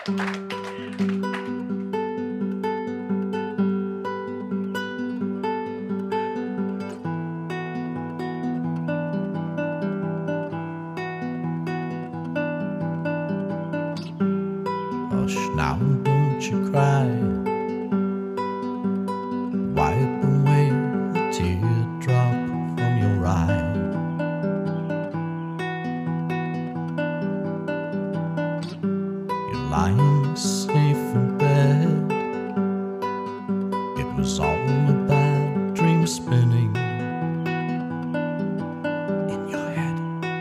Hush now, don't you cry. Wipe away the teardrop from your eye. You're lying safe in bed. It was all a bad dream spinning in your head.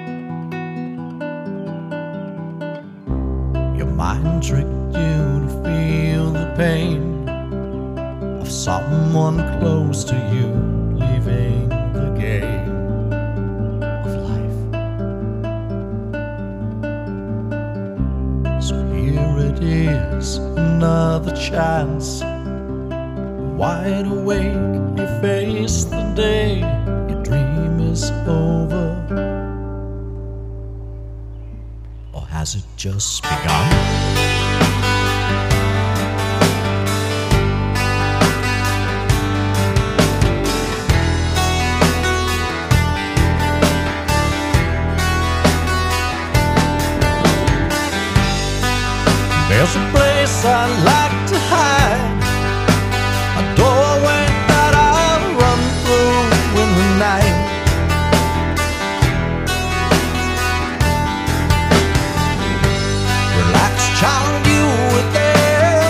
Your mind tricked you to feel the pain of someone close to you leaving the game of life. So here it is, another chance. Wide awake, you face the day. Your dream is over, or has it just begun? There's a place I'd like to hide, a doorway that I'll run through in the night. Relax, child, you were there,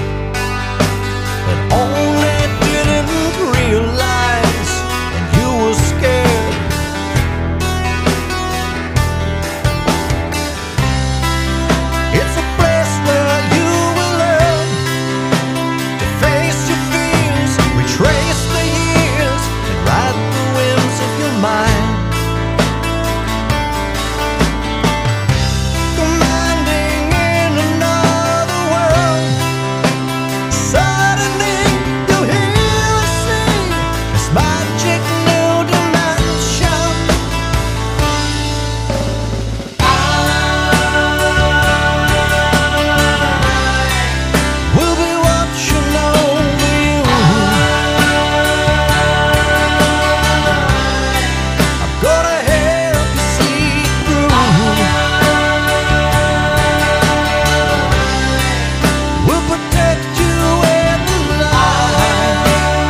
but only didn't realize, and you were scared. It's a place where you will learn to face your fears, retrace the years, and ride the whims of your mind. Commanding in another world, suddenly you hear a sea, this magic new dimension. We'll be watching over you. I'm gonna help you see through. We'll protect you in the light.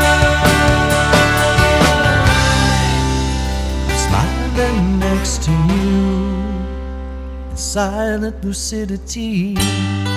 I'm smiling next to you in silent lucidity.